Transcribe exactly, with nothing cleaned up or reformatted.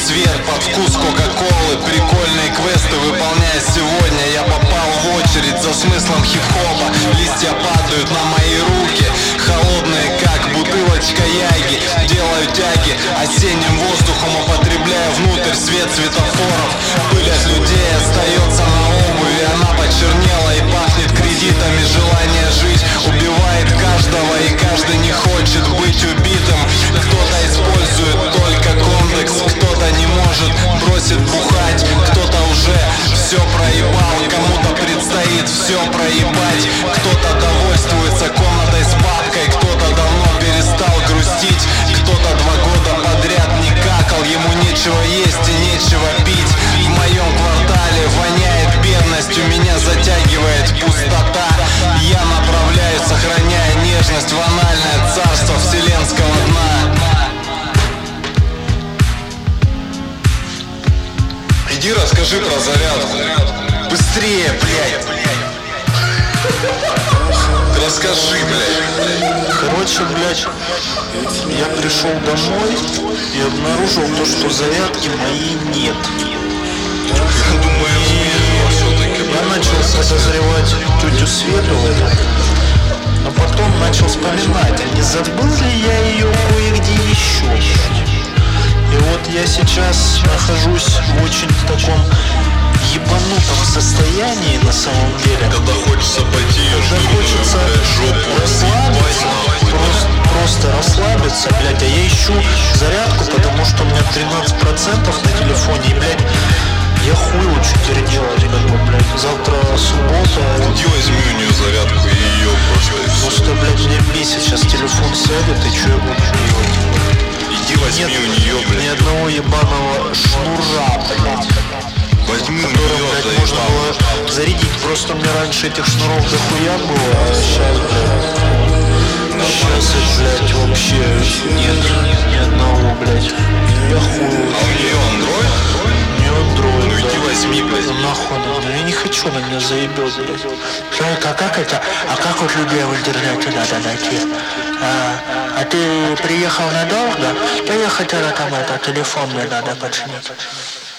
свет под вкус кока-колы. Прикольные квесты выполняя сегодня. Я попал в очередь за смыслом хип-хопа. Листья падают на мои руки, холодные как бутылочка яги. Делаю тяги осенним воздухом, употребляя внутрь свет светофоров. Пыль от людей остается на обуви, она почернела и пахнет кредитами. Желание жить убивает каждого, и каждый не хочет быть убитым. Кто-то использует только комплекс, кто-то не может, бросит бухать. Кто-то уже все проебал, кому-то предстоит все проебать. Кто-то довольствуется комнатой с папкой, кто-то давно перестал грустить. Кто-то два года подряд не какал, ему нечего есть и нечего пить. В моем квартале воняет бедность, у меня затягивает пустота. Я направляюсь, сохраняя нежность, в анальное царство вселенского дна. Иди расскажи про зарядку. Быстрее, блядь. Расскажи, блядь. Короче, блядь, я пришел домой и обнаружил то, что зарядки моей нет. Я думаю, все-таки. Я начал подозревать тетю Свету в этом, но потом начал вспоминать, а не забыл ли я ее кое-где еще. И вот я сейчас нахожусь в очень таком ебанутом состоянии на самом деле. Когда хочется пойти, я Когда жду, хочется блядь, жопу расслабиться, просто, просто расслабиться, блядь, а я ищу зарядку, потому что у меня тринадцать процентов на телефоне, и, блядь, я хуй что теперь делать, как бы, блядь, завтра суббота. Иди возьми у нее зарядку и ее просто. Просто, блядь, меня бесит, сейчас телефон сядет, и что я буду делать? Иди возьми Нет у нее, блядь. ни одного ебаного шнура, блядь, Возьми у которым, нее, блядь, можно заебал. было зарядить. Просто у меня раньше этих шнуров дохуя было, а сейчас, блядь, сейчас, блядь, вообще нет ни одного, блядь. Я хуй. А у нее андроид? Не андроид, Ну иди да. возьми, блядь. Ну нахуй надо, я не хочу, на меня заебет, блядь. Слушай, а как это, а как вот людей в интернете надо найти? А, а ты приехал надолго? Да я хотела там это, телефон мне надо починить.